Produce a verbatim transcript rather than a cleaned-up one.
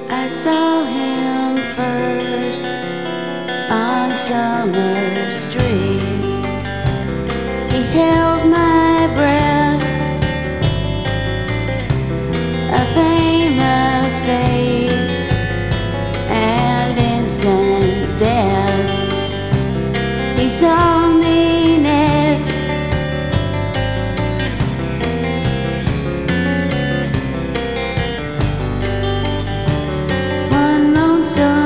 I saw him first on Summer Street. He held my